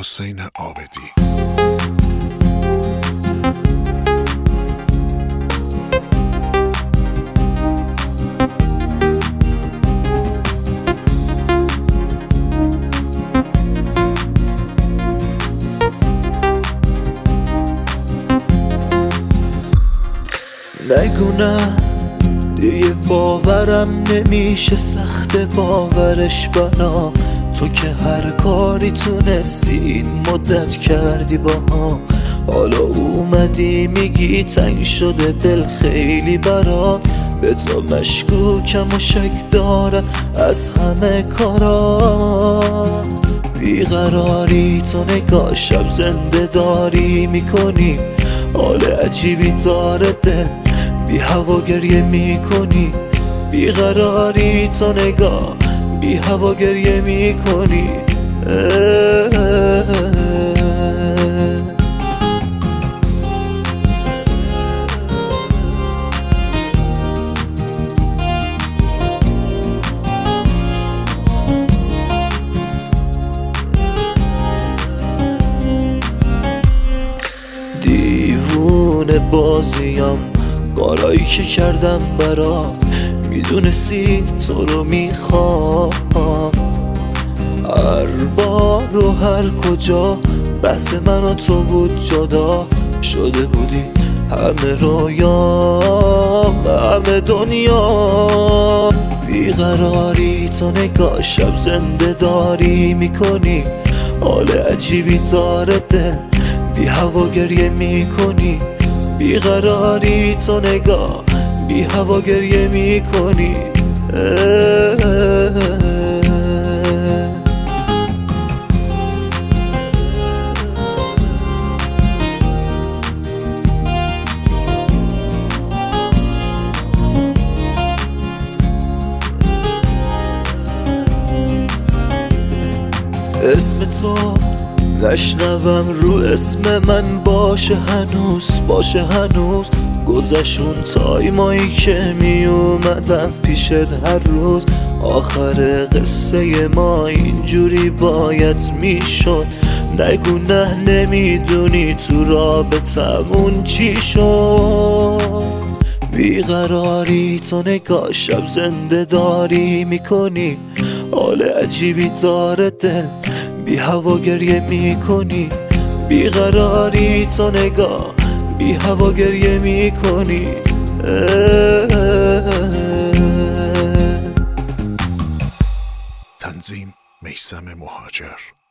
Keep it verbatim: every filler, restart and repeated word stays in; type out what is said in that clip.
حسین عابدی. نگو نه دیگه باورم نمیشه، سخت باورش برام. تو که هر کاری تونستی این مدت کردی با هم، حالا اومدی میگی تنگ شده دل خیلی برات. به تو مشکوکم و شک دارم از همه کارا. بیقراری تو نگاه شب زنده داری میکنی، حال عجیبی داره دل بی هوا گریه میکنی. بیقراری تو نگاه بی هوا گریه میکنی. دیوونه بازیم کارایی که کردم برات، میدونستی تو رو میخوام. هر بار و هر کجا بحث من و تو بود، جدا شده بودی همه رویام همه دنیا. بیقراری تو نگاه شب زنده داری میکنی، حال عجیبی داره دل بی هوا گریه میکنی. بیقراری تو نگاه بی هوا گریه میکنی. اسم تو نشنوم رو اسم من باشه هنوز، باشه هنوز. گذشون تایمایی که می اومدم پیشت هر روز، آخر قصه ما اینجوری باید میشد. نگو نه نمیدونی تو رابطمون چی شد. بیقراری تو نگاه شب زنده داری میکنی، حال عجیبی داره دل بی هوا گریه میکنی. بیقراری تو نگاه بی هوا گریه میکنی. تنظیم میثم مهاجر.